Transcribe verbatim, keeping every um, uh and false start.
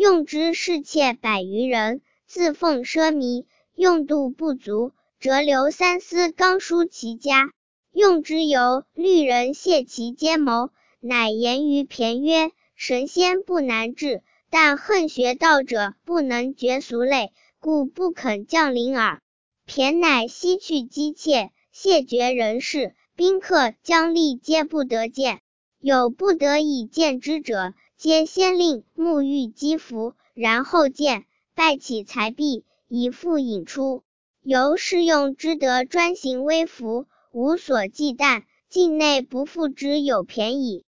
用之侍妾百余人，自奉奢靡，用度不足，折留三司纲书其家。用之由律人谢其奸谋，乃言于骈曰：神仙不难治，但恨学道者不能绝俗类，故不肯降临耳。骈乃西去姬妾，谢绝人事，宾客将吏皆不得见。有不得已见之者，皆先令沐浴积服，然后见，拜起财币，以复引出。由是用之得专行微服，无所忌惮，境内不复之有骈矣。